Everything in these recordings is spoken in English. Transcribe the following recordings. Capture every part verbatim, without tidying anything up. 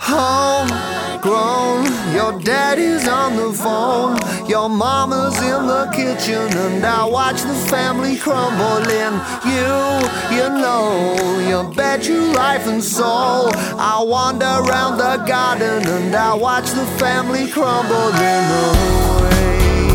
Homegrown, your daddy's on the phone, your mama's in the kitchen, and I watch the family crumbling. You, you know, you bet your life and soul. I wander around the garden and I watch the family crumbling away.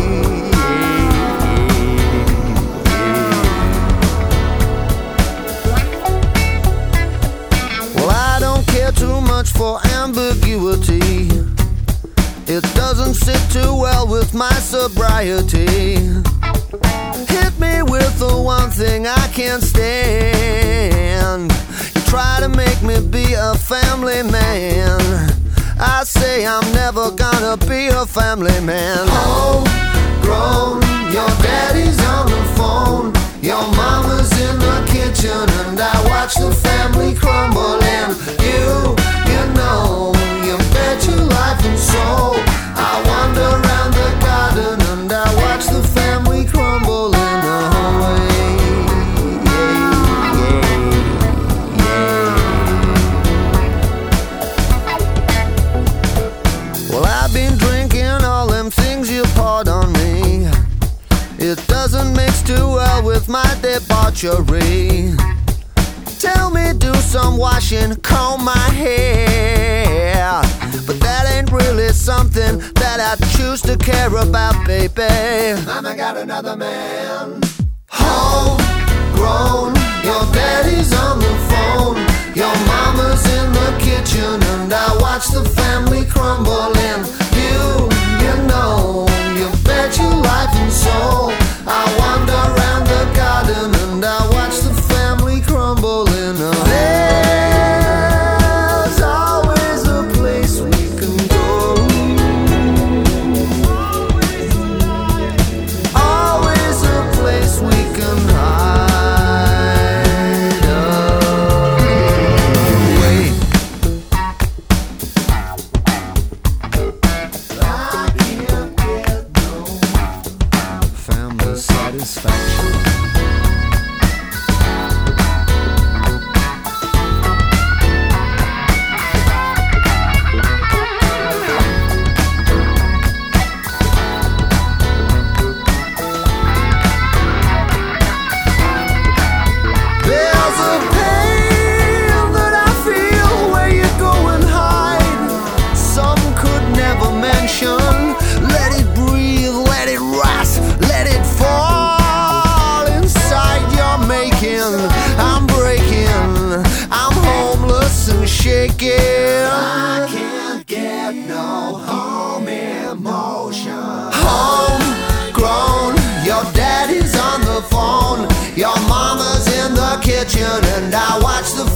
Well, I don't care too much for ambiguity. It doesn't sit too well with my sobriety. Hit me with the one thing I can't stand. You try to make me be a family man. I say I'm never gonna be a family man. Homegrown, your daddy's on the phone, your mama's in the kitchen, and I watch the family crumble. And you, you know, you bet your life and soul. I wander around the garden and I watch the family crumble in the hallway. Yeah, yeah, yeah. Well, I've been drinking all them things you poured on me. It doesn't mix too well with my debauchery. Tell me, do some washing, comb my hair, but that ain't really something that I choose to care about, baby. Mama got another man. Homegrown, your daddy's on the phone, your mama's in the kitchen, and I watch the family crumble. And you, you know, you bet your life and soul. I wander around the garden and I watch the family crumble in a There's always a place we can go. Always a place we can hide away. I can't get no family satisfaction. There's a pain that I feel where you go and hide. Some could never mention. Let it breathe, let it rust, let it fall inside your making. I'm breaking, I'm homeless and shaking. I can't get no home emotion. Homegrown, your daddy's on the phone, your mama's in the kitchen, and I watch the